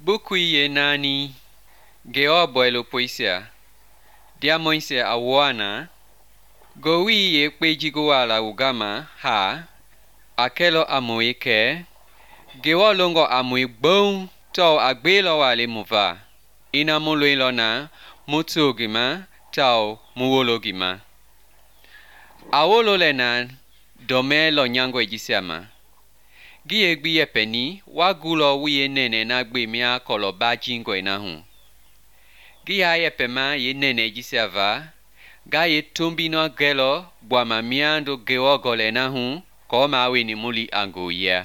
Bukui ye nani geo boelo poisia. Dia moise awana. Gowi ye kwejigoala ugama ha. Akelo amoike. Geo longo amui bon tau agbelo wale muva. Ina muluilona mutsugima tau muwologima. Awolo lena dome lo nyango ejisiama. Giye gbiye peni wagulo wiye nene na gbemia kolo bajingo enahu. Giya ye pema ye nene ejisiava. Ga ye tumbino gelo bwama miando gewo gole nahu koma awe ni muli angoya.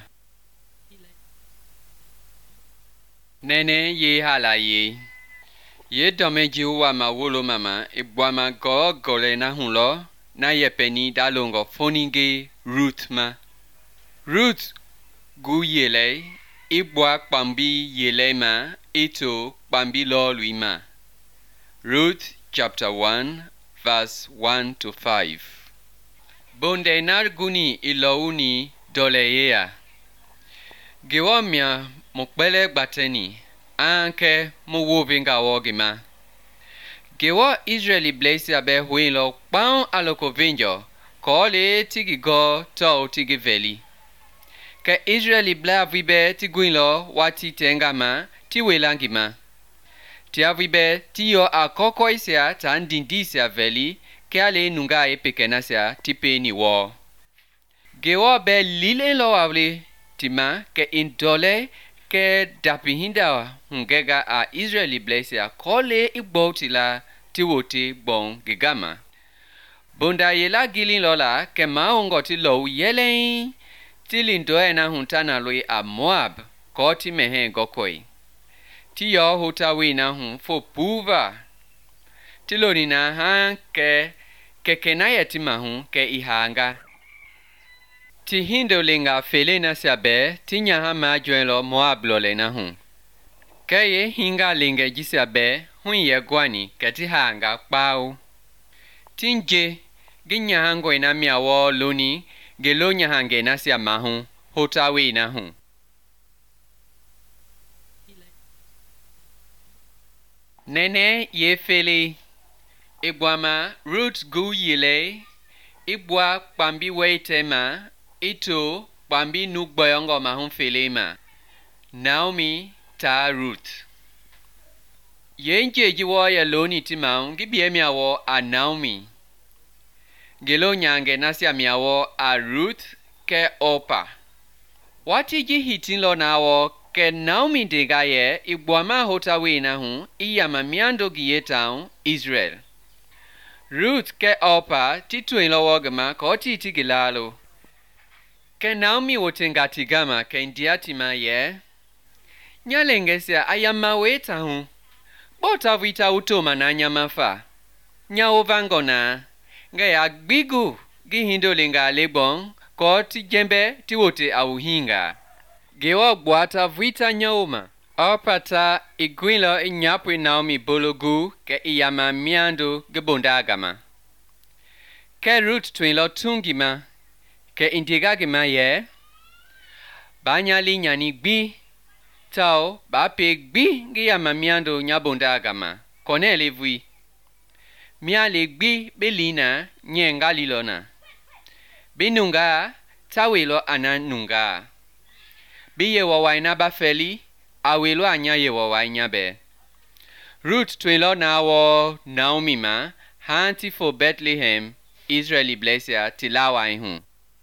Nene ye hala ye. Ye dome jiwa ma wolo mama ibwama go gole nahu lo na ye peni dalongo foninge Ruth ma. Ruth gu yele ibwa kpambi yele ma ito kpambi lo luima. Ruth chapter 1 verse 1 to 5. Bonde narguni ilouni doleyea. Gewomia mukbele bateni anke muwubinga wogima. Gewo Israeli blesi abe huilo kpaun aloko vinjo kole tigi go to tigi veli. Ke Israeli bla vibe tiguilo wati tengama tiwelangima. Tia vibe tiyo akokoisia tandindisia veli ke ale nunga epekenasia tipeni wo. Gewo be lile lo avli tima ke indole ke dapihinda hungega a Israeli blesia kole igbotila tiwote bon gigama. Bunda yela gilin lola ke maungoti lo yelein tilindoe na huntana lui a Moab koti mehen gokoi. Tiyo hutawi na hun fo puva. Tiloni na han ke kenaya timahun ke ihanga. Tihindo linga felena sabe tinya hama joelo Moab lole na hun. Keye hinga linga jisabe hun ye gwani katihanga pao. Tinje ginya hango ina miawo loni gelonya hange nasia mahun hotawi na hun. Nene ye fele ibwama Ruth gu yile ibwa kpambi weitema ito kpambi nugboyongo mahun felema. Naomi ta Ruth. Yenje jiwo ya loni timaun gibie miawo a Naomi. Gelo nyange nasia miawo a Ruth ke Opa. Wati ji hitin lo nawo ke Naomi degaye ibwama hotawe na hun iyama miando giyetaun Israel. Ruth ke Opa tituen lo wogama koti tigilalo. Ke Naomi wotenga tigama ke indiatima ye. Nyalengesia ayama weta hun. Bota vita utoma na nyamafa. Nya ovangona. Nge agbigu gihindo linga lebon koti jembe tiwote auhinga. Gewo gwata vita nyaoma. Opata igwilo inyapwe Naomi bologu ke iyama miando gebondagama. Ke Ruth twinlo tungima ke indigagima ye. Banyali nyani gbi. Tau ba pe gbi giyama miando nyabondagama. Konele vui. Miale gbi belina nyenga lilona. Benunga tawelo ananunga. Biye wawaina bafeli awelo anya ye wawaina be. Ruth twelo na wo Naomi ma hanti for Bethlehem Israeli blesia tilawa ihun.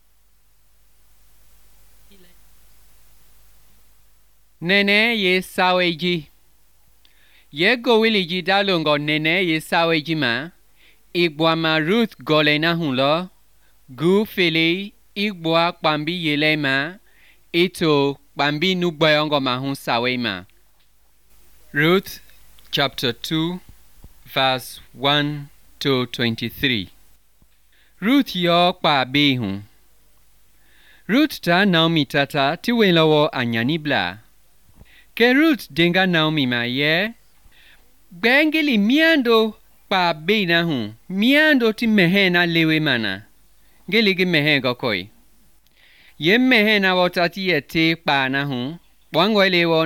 Nene ye saweji. Ye gowiliji dalongo nene ye saweji ma. Igwama Ruth gole na hun lo. Gu fele igwa kpambi yele ma. Ito kpambi nugbayongo ma hun sawe ma. Ruth chapter 2 verse 1 to 23. Ruth yo kpa be hun. Ruth ta Naomi tata tiwenlowo anyani bla. Ke Ruth denga Naomi ma ye. Bengili miando pa be na hun. Miando ti mehena lewe mana. Geligi mehen gokoi. Ye mehena wotati ye te pa na hun. Wangwele wona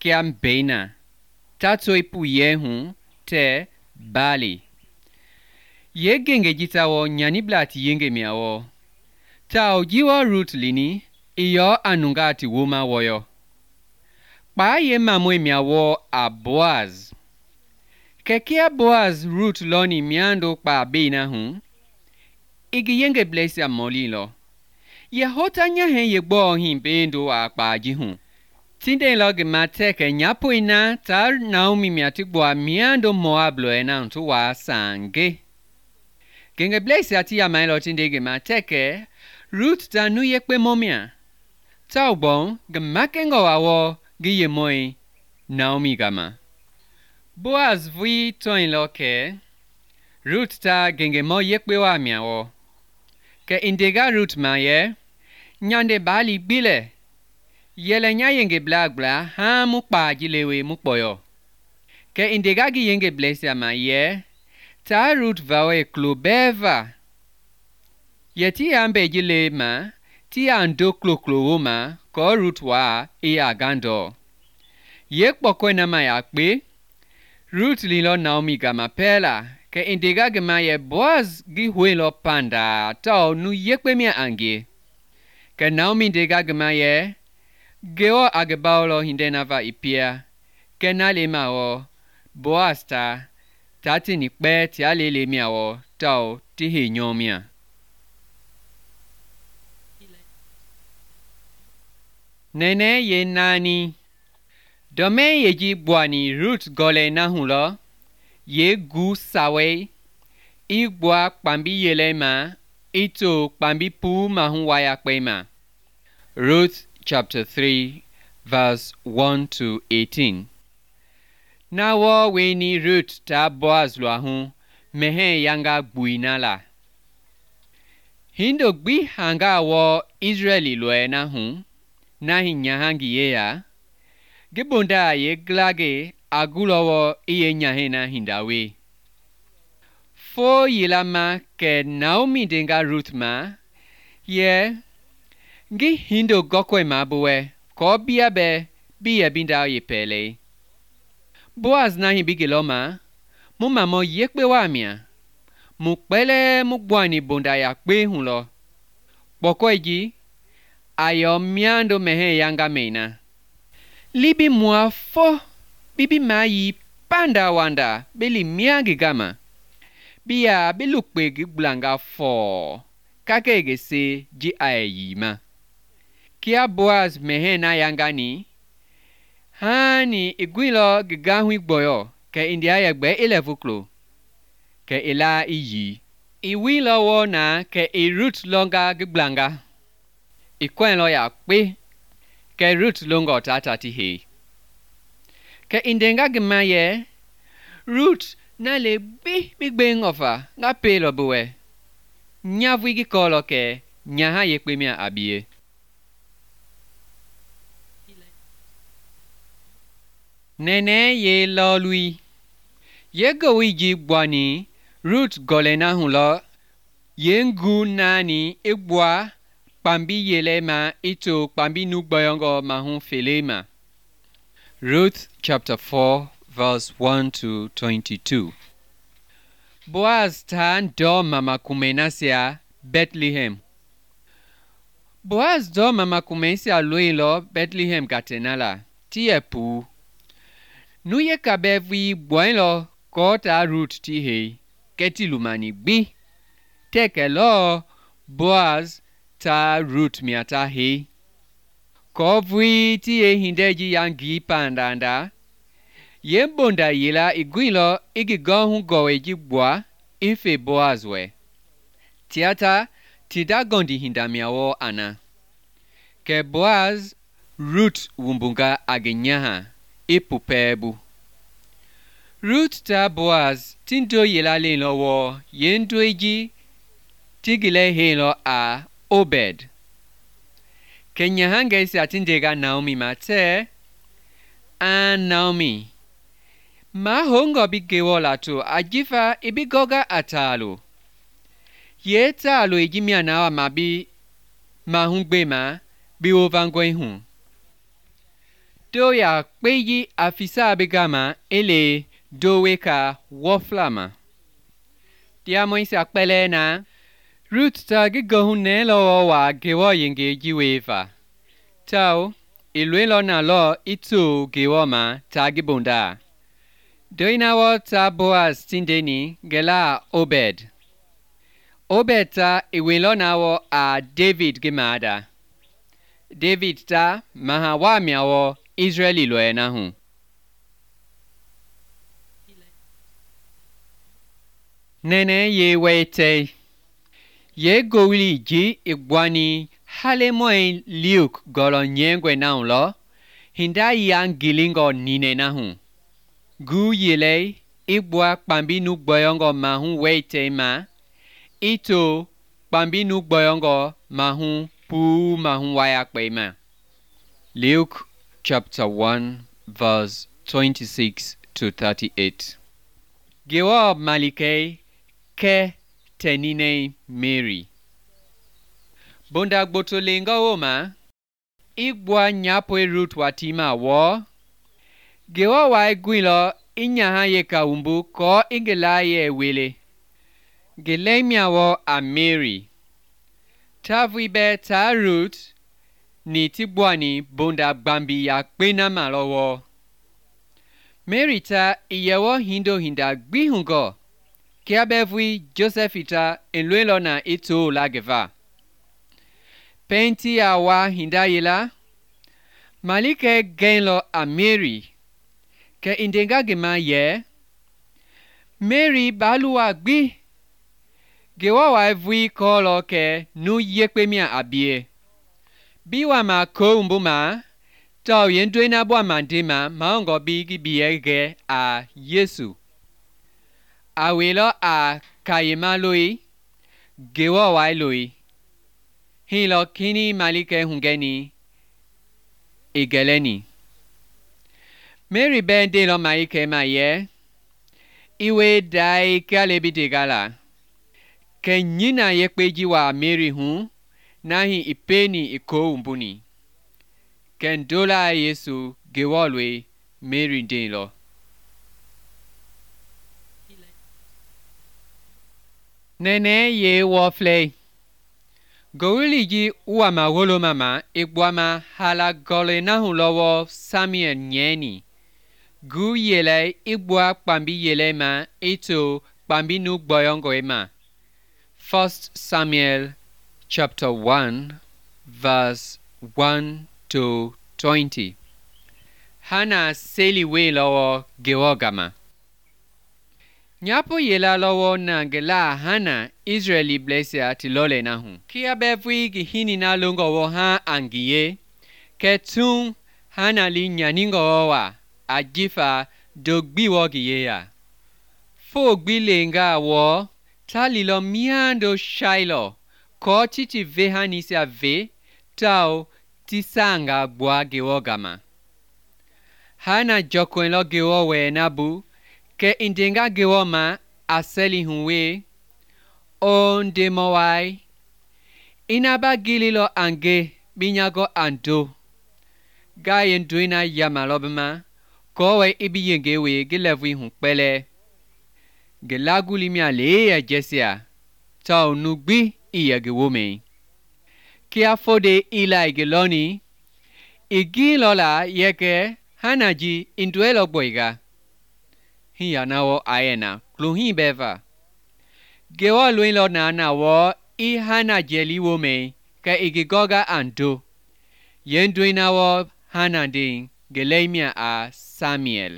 kiam bena. Tatsoi pu ye hun te bali. Ye genge jitawo nyani blati yenge miawo. Tao jiwa root lini, iyo anungati wuma woyo. Pa ye mamwe miawo a Boaz. Kekia Boaz root loni miando pa bena hun. Igi yenge blesi a molilo. Ye hota nya hen ye gbo hin bendo a pa ji hun. Tinde log mateke nyapo ina tar Naomi miati gbo miando Moab lo ena untu wa sange. Genge blesi ati ya mailo tinde ge mateke root ta nu yekpe momia. Tau bon gemakengo awo giye moi Naomi gama. Boaz vui toin loke root ta genge mo yekpe wa miawo. Ke indega root ma ye nyande bali bile. Yele nya yenge bla ha mukpa jilewe mukpoyo. Ke indega gi yenge blesi ma ye ta root vawe klobeva. Yeti ambe jile ma ti ando klo ma ko root wa agando. Yek poko na ma yakbe root lilo Naomi gama pela ke indega gama ye Boaz gi huelo panda tau nu yekbe mi ange. Ke Naomi indega gama ye geo agebaulo hindena va ipia ke nale mao Boaz ta tati ni kpe ti alele miawo tau ti he nyomia. Nene ye nani. Dome ye ji bwani root gole na hulo. Ye gu sawe. Igwa kpambi yele ma. Ito kpambi pu mahuwaya kwema. Ruth chapter 3 verse 1 to 18. Na wo we ni Ruth ta Boaz lo ahun. Mehen yanga buinala. Hindo gbi hanga wo Israeli lo na hun. Nahi nyahangi yea. Gibonda ye glage agulowo iye nyahena hindawe. Fo yilama ke Naomi denga Ruth ma. Ye. Gi hindo gokwe mabuwe. Ko biabe biya binda ye pele. Boaz nahi bigiloma. Mumamo yekbe wamia. Mukpele mukbwani bonda ya kwe hunlo. Bokweji. Ayo miando mehe yanga mena. Libi mua fo. Bibi mayi panda wanda. Beli miagi gama. Biya bilukpe giblanga fo. Kakege se ji ayima. Kia Boaz mehe na yanga ni. Hani igwilo gigahui boyo. Ke india yagbe ilevuklo. Ke ila iyi. Iwilo wona ke irut longa giblanga. Ikwen lo ya kwe. Ke Ruth longo tata tihe. Ke indenga gemaye. Ruth na le bigbe ngofa. Nga pelo buwe. Nyavwi gikolo ke. Nyaha yekwe mia abie. Nene ye lo lui. Ye gowi ji bwani. Ruth golena hulo. Ye ngu nani igwa. Pambi yelema ito pambi nugbayongo mahun felema. Ruth chapter 4 verse 1 to 22. Boaz tan do mama kumenasia Bethlehem. Boaz do mama kumenasia luilo Bethlehem gatenala. Tiepu. Nuye kabevwi boinlo kota Ruth tihe. Keti lumani bi. Teke lo Boaz ta Ruth miata he. Kovwi ti e hindeji yangi pandanda. Ye bonda yela igwilo igigohun goweji bwa ife Boazwe. Tiata tida gondi hindamiawo ana. Ke Boaz Ruth wumbunga agenyaha ipupebu. Ruth ta Boaz tindo yela leno wo yendweji tigile helo a Obed. Kenya hange si atindega Naomi mate. Naomi. Ma hongo bigewola tu ajifa ibigoga atalo. Ye talo ijimia nawa mabi mahungbe ma biwovangwe hun. Doya kweyi afisa begama ele doweka woflama. Diamoisi akpele na Ruth ta gigohune lo wa gewo yenge jiwefa. Tau ilwelo na lo itu gewo ma ta gibunda. Doina wo ta Boaz tindeni gela Obed. Obed ta iwelo na wo a David gemada. David ta mahawamia wo Israeli loe na hu. Nene ye wete. Ye gowili ji igwani halemoy liuk golo nyengwe na lo. Hinda yang gilingo nine na hu. Gu yele igwa kpambinu gboyongo mahu wete ma. Ito kpambinu gboyongo mahu pu mahu wayakwe ma. Luke chapter 1 verse 26 to 38. Gewo malike ke tenine Mary. Bonda gbotolenga oma igwa nyapwe Ruth watima wo. Gewo wa gwilo inyaha ye kaumbu ko ingela ye wele. Gelemia wo a Mary. Tavibe ta Ruth ni tibwani bonda bambi ya kwena malowo. Mary ta iyewo hindo hinda gbihungo. Kiabevwi Josephita enlwelo na ito lageva. Penti awa hinda yela. Malike genlo a Mary. Ke indenga gema ye. Mary baluwa gbi. Gewa wa evwi kolo ke nu yekwe mia abie. Biwa ma ko umbuma. Tau yendwena bwa mandima maongo bigi biege a Yesu. Awelo a kayema lui. Gewa wa lui. Hilo kini malike hungeni. Igeleni. Mary bende lo maike ma ye. Iwe dai kalebi degala. Ke nyina yekpeji wa Mary hu. Nahi ipeni iko umbuni. Ken dola Yesu gewolwe Mary delo. Nene ye wofle. Gowili ji uama wolo mama igwama hala gole na hulowo Samuel nyeni. Gu yele igwa kpambi yele ma ito kpambi nu gboyongo ema. 1 Samuel chapter 1 verse 1 to 20. Hana seli we lowo gewogama. Nyapo yela lowo na gela hana Israeli blessia tilole na hu. Kia bevwi gihini na lungo wo ha angiye. Ketun hana li nyaningo wa ajifa dogbi wo giye ya. Fo gbilenga wo talilo miando shailo. Ko chichi vehanisia ve tau tisanga bwa gewogama. Hana jokwenlo gewo we nabu. Ke indenga gewoma aseli huwe. On demowai. Inaba gililo ange binyago ando. Gayen duina yamalobema. Kowe ibiyengewe gilevwi hunkpele. Gelagulimia leya jesia. Tau nugbi iya gewome. Kia fode ila geloni. Igi lola yeke hanaji induelo boiga. Hiya na wo ayena kluhi beva. Gewa luilo na wo I hana jeli wome ka igigoga ando. Yendui na wo hana ding gelemia a Samuel.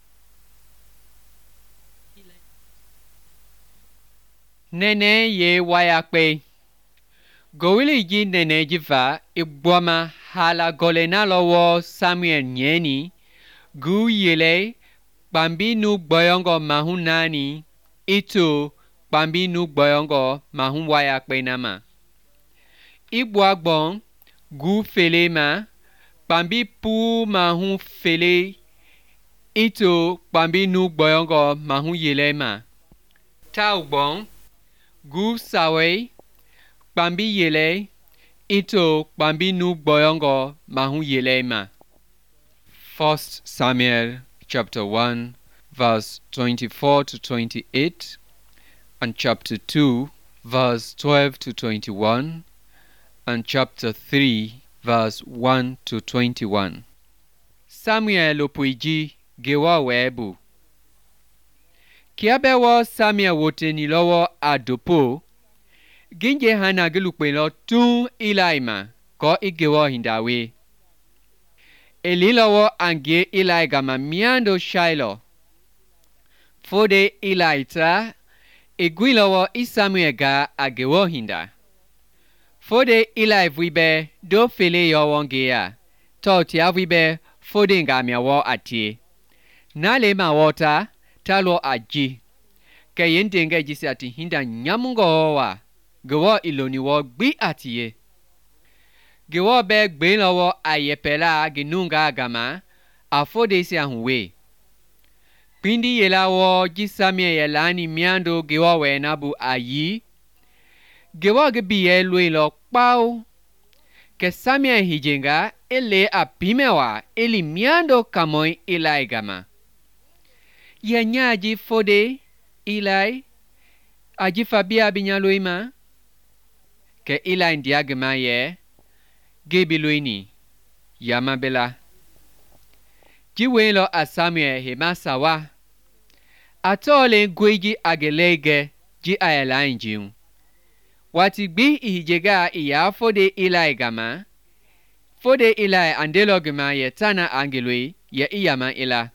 Nene ye wayakpe. Gowili ji nene jiva ibwama hala golena lowo Samuel nyeni. Gu yele Bambi nu gboyongo mahunani. Ito bambi nu gboyongo mahun wayakpe nama. Ibwagbon gu fele ma. Bambi pu mahun fele. Ito bambi nu gboyongo mahun yele ma. Taugbon gu sawe. Bambi yele. Ito bambi nu gboyongo mahun yele ma. 1 Samuel chapter 1 verse 24 to 28 and chapter 2 verse 12 to 21 and chapter 3 verse 1 to 21. Samuel opuiji gewa webu. Kiabewo Samuel woteni lowo adopo. Ginje hana gelukpe lo tun ilaima ko igewo hindawe. Elilowo ange Eli gama miando Shiloh. Fode Eli ta egwilowo Samuel ga agewo hinda. Fode Eli vibe do fele yo wongea. Toti avibe fode nga miawo atie. Nale ma wota talo aji. Ke yendenge jisi ati hinda nyamungo wa. Gewo iloni wo gbi atie. Gewo be gbelowo ayepela ginunga agama afode si ahunwe. Pindi yelawo jisamie yelani miando gewo we nabu ayi. Gewo gebiye luilo pao. Ke samie hijenga ele apimewa eli miando kamoi Eli gama. Yanyaji fode Eli aji fabia binyaluima. Ke Eli ndiagama ye gebiluini yamabela. Jiwelo a Samuel hemasawa. Atole gweji agelege ji ayalainjiun. Wati gbi ihijega iya fode Eli gama. Fode Eli andelo gama ye tana angelui ye iyama ila.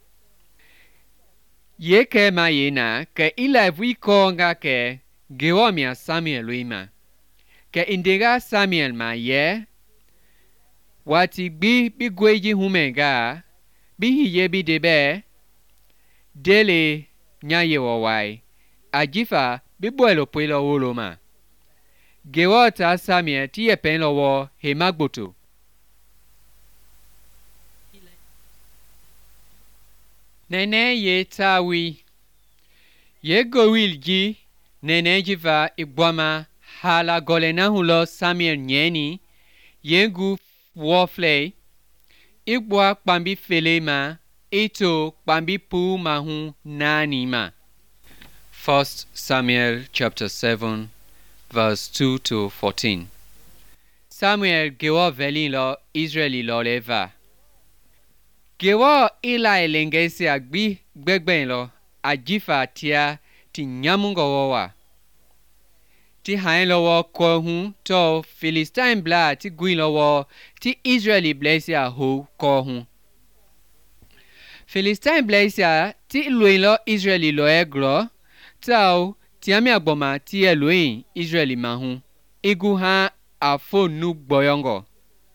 Ye ke ma ye na ke Eli vuiko nga ke gewomia Samuel luima. Ke indega Samuel ma ye. Wati gbi bigweji humega. Bihi ye bidebe. Dele nyaye wawai. Ajifa bibuelo pwelo woloma. Gewota Samuel tiye penlo wo hemagboto. Nene ye tawi. Ye gowil ji. Nene jiva igwama hala golena hulo Samuel nyeni. Yengu wofle. Igwa kpambi fele ma. Ito kpambi pu mahu nani ma. 1 Samuel chapter 7 verse 2 to 14. Samuel gewo veli lo Israeli lo leva. Gewo Eli lengesi agbi gbegben lo ajifa tia ti nyamungo wowa. Ti hain lo wo kohun to Philistine bla ti gwin lo wo ti Israeli blesia ho kohun. Philistine blesia ti luin lo Israeli lo egro tau ti ami agboma ti eluin Israeli mahun. Igu ha afo nu gboyongo.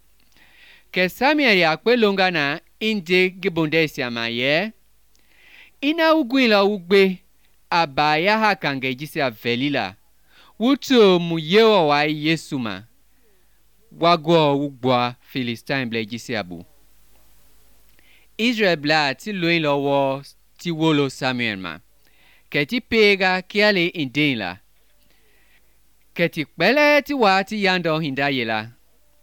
Ke Samuel ya kwe longa na inde gibondesia ma ye. Ina ugwin lo ugbe abaya ha kange jisia velila. Wuto mu yewa wa Yesu ma. Wagwo ugwa Philistine ble jisia bu. Israel bla ti luin lo wo ti wolo Samuel ma. Ke ti pega kiale indin la. Ke ti kpele ti wa ti yando hinda yela.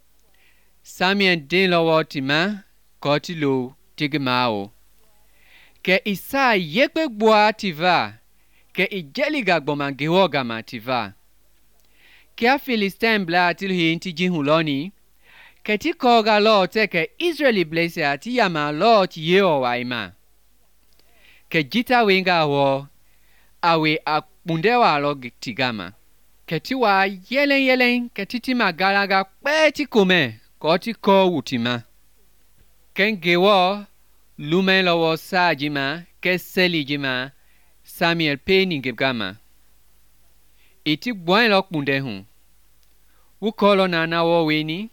Samuel din lo wo ti ma. Ko ti lo tigima o. Ke isa yekpe gboa ti va. Ke ijeliga gboma gewo gama ti va. Ke a Philistine bla ti hin ti jihun loni. Ke ti koga lo te ke Israeli blesia ti yama lo ti yeo wa ima. Ke jita wenga wo. Awe akpundewa lo tigama. Ke ti wa yelen ke ti magalaga kpe ti kome. Ko ti ko wutima. Ken gewo lumen lo wo sa jima. Ke seli jima. Samuel pe ningegama. Iti gboen lo kpunde hun. Wukolo na wo weni.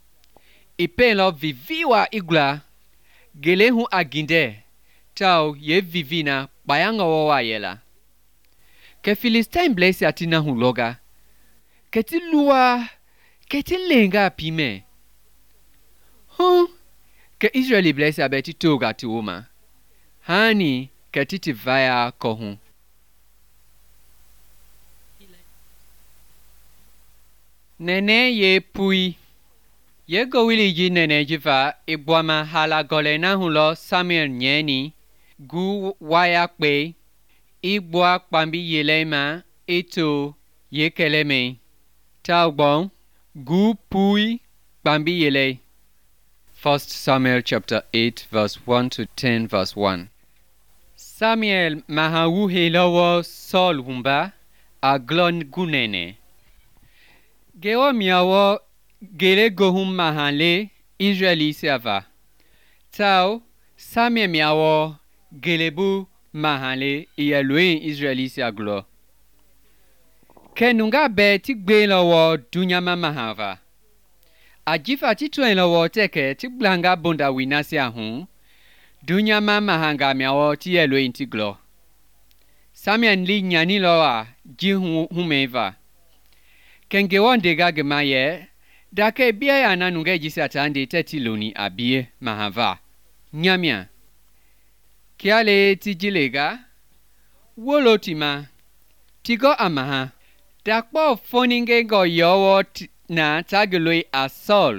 Ipe lo viviwa igla. Gele hun aginde. Tau ye vivina bayanga wo wa yela. Ke Philistine blesi atina hun loga. Ke ti luwa. Ke ti lenga pime. Ke Israeli blesi abeti toga ti woma. Hani ke ti vaya kohun. Nene ye pui. Ye go wili ji nene jifa ibwama hala gole na hulo Samuel nyeni gu waya kwe ibwa kpambi yelema eto yekeleme taubon gu pui kpambi yele. 1 Samuel chapter 8 verse 1 to 10 verse 1. Samuel mahawu helowo Saul humba a glon gunene. Gewo miawo gele gohum mahale Israeli serva. Tao Samuel miawo gelebu mahale iyalwe Israeli serglo. Kenunga be ti gbe lowo dunyama mahava. Ajifa ti tuen lowo teke ti blanga bonda winasi ahun. Dunyama mahanga miawo ti yalwe intiglo. Samuel li nyani lowa ji humeva. Kengewon dega gemaye dake bia ya nanunge jisatande tetiloni abie mahava. Nyamia. Kiale tijilega. Wolotima. Tigo amaha. Dakpo foninge go yowo na tagiloi a Saul.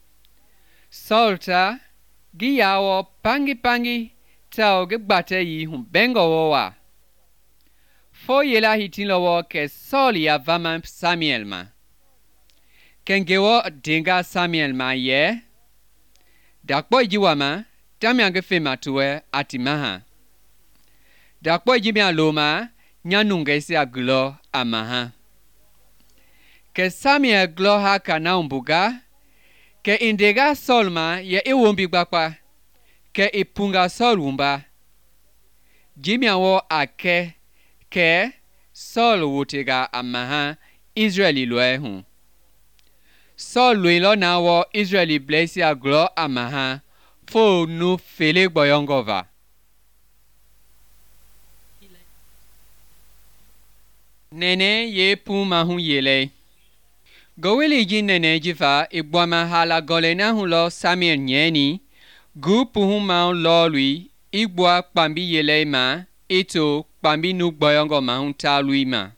Saul ta giyawo pangi tao gebate yi humbengo wowa. Fo yela hitinlowo ke Saul ya vama Samuel ma. Kengewo denga Samuel ma ye. Dakpo jiwama tamyange fema tuwe atimaha. Dakpo jimya loma nyanunge se aglo amaha. Ke Samuel glo ha kana umbuga. Ke indega Saul ma ye iwombi gbakwa. Ke ipunga Saul umba. Jimya wo ake. Ke Saul wotega amaha Israeli loe hun. Saul luilo na wo Israeli blesi aglo amaha fo nu fele boyongova. Nene ye pu mahun yele. Gowili ji nene jifa ibwama hala gole na hulo Samuel nyeni gu puhun maun lo lui igwa kpambi yele ma ito kpambi nu boyongo mahun ta lui ma.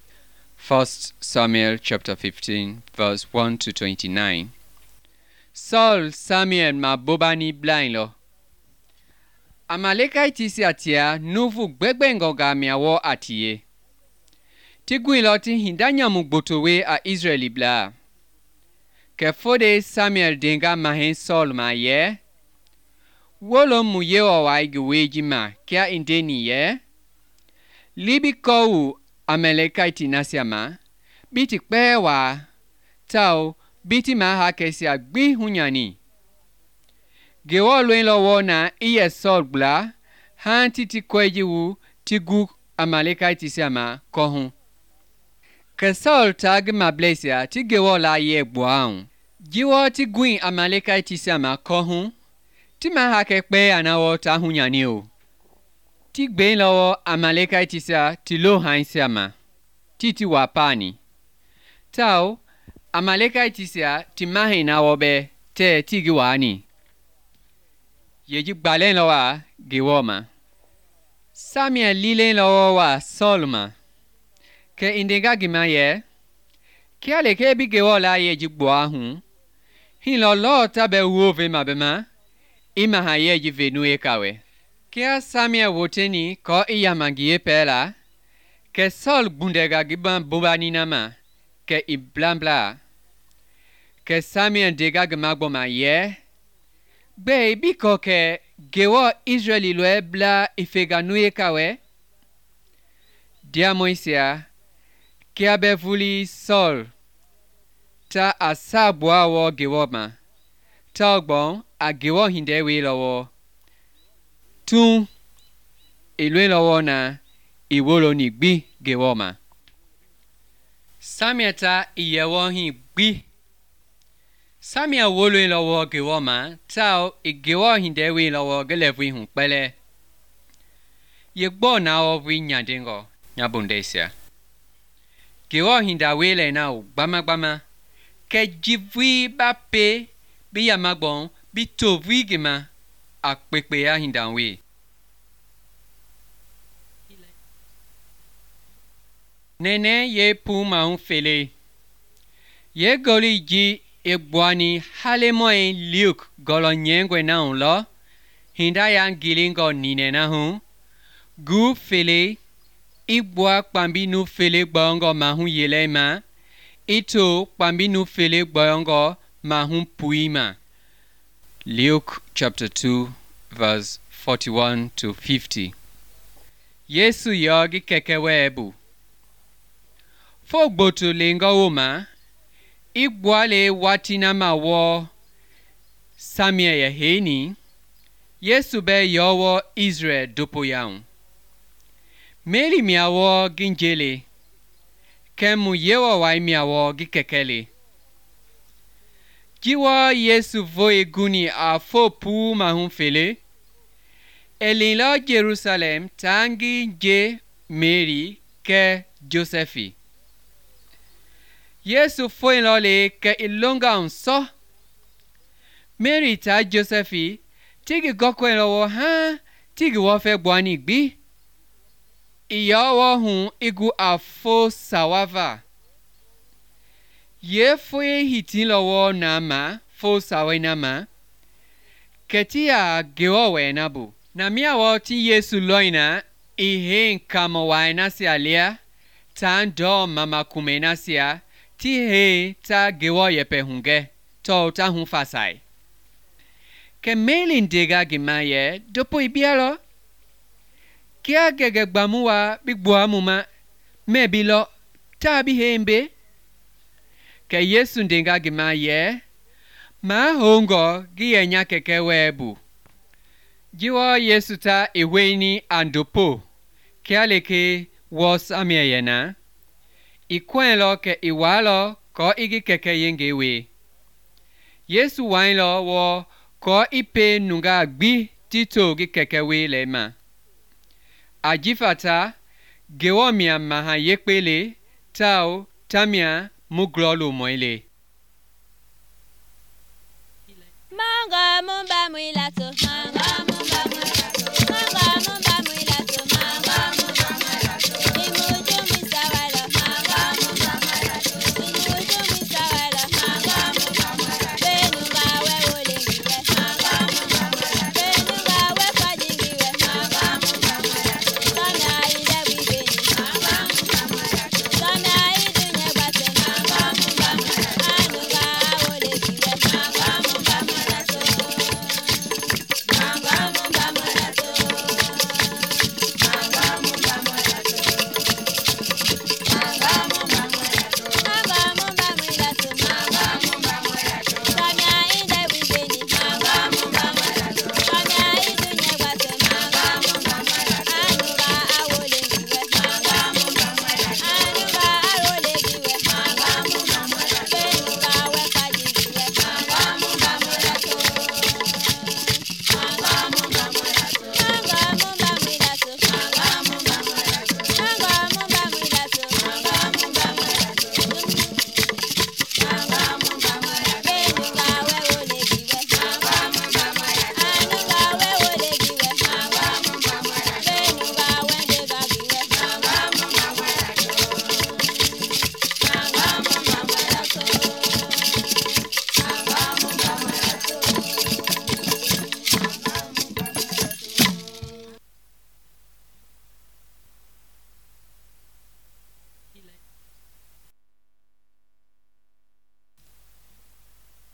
1 Samuel chapter 15 verse 1 to 29. Saul Samuel ma bobani blind lo. Amaleka itisi atia nuvu gbegbengoga miawo atie. Tigwilo ti hindanya mugbotowe a Israeli bla. Kefode Samuel denga mahen Saul ma ye. Wolo muye wa igeweji ma kia indeni ye. Libi kowu Amaleka itinasiama. Biti kpewa. Tao biti maha kesi agbi hunyani. Gewo lwen lo wona iye Saul bla. Han titi kweji wu tigu Amaleka itisiama kohun. Ke Saul tag mablesia ti gewo la ye gboaun. Jiwo ti gwin Amaleka itisiama kohun. Ti maha kekpe anawo ta hunyani o. Ti gbe lowo Amaleka itisia ti lo hainsiama. Titi wapani. Tao Amaleka itisia ti mahe na wobe te tigi wani. Yeji gbalen lowa gewoma. Samuel lilen lowo wa Solma. Ke indega gima ye. Kiale ke bi gewola yeji gboa hun. Hin lo tabe uove mabema. Ima ha yeji venu ekawe. Kia Samuel woteni ko iyamagie pela. Ke Saul bundega giban bobani nama. Ke iblambla. Ke Samuel dega gmagboma ye. Be biko ke gewo Israeli loe bla ifega nuye kawe. Dia Moisia. Kia be vuli Saul. Ta asabwa wo gewo ma. Ta ogbon a gewo hindewe lowo. Tun. Ilwe lowo na. Iwolo ni gbi gewo ma. Samuel ta iyewo hin gbi. Samuel wolo lowo gewo ma. Tao igewo hindewe lowo gelevwi hun pele. Yegbo na ovwi nyandengo. Nyabundesia. Gewo hindawe le na gbama. Ke jivwi ba pe. Bi yamagbon. Bi tovwi gema. Akpekpe ya hindawe. Nene ye pu maun fele. Ye goli ji Igwani halemoy Luke golonyengwe na lo. Hindayang gilingo nine na hun. Gu fele. Igwa kwambi nu fele bongo mahun yelema. Ito kwambi nu fele bongo mahun puima. Luke chapter 2 verse 41 to 50. Yesu yogi kekewebu. Fogbotu lingo uma. Igwale watina mawo. Samia ya heni. Yesu be yowo Israel dupo yaun. Meli miawo ginjele. Kemu yewa wai miawo gikekele. Jiwa Yesu voe guni a fo pu mahun fele. Elila Jerusalem tangi je Mary ke Josephi. Yesu foi lole ke ilonga unso. Mary ta Josephi tigi gokwe lowo ha tigi wofe bwani gbi. Iyawo hun igu afo sawava. Ye foi hitin lowo nama fo sawe nama. Ketia geowe nabu. Na miawo ti Yesu loina ihe nkama waina si alia. Tan do mama kumena siya. Ti he ta gewo yepe hunge. To ta hun fasai. Ke melin dega gimaye dopo ibialo. Kia gege gbamuwa bigboa muma. Mebilo tabi hembe. Ke Yesu ndenga gimaye. Ma hongo giyenya keke webu. Jiwa Yesu ta iweni andopo. Kia leke was amiayena. Ikwenlo ke iwalo ko igi keke yengewe. Yesu wainlo wo ko ipe nunga agbi tito gi keke we lema. Ajifata gewomia maha yekpele tao tamia muglolo moile. Manga mumba muilato.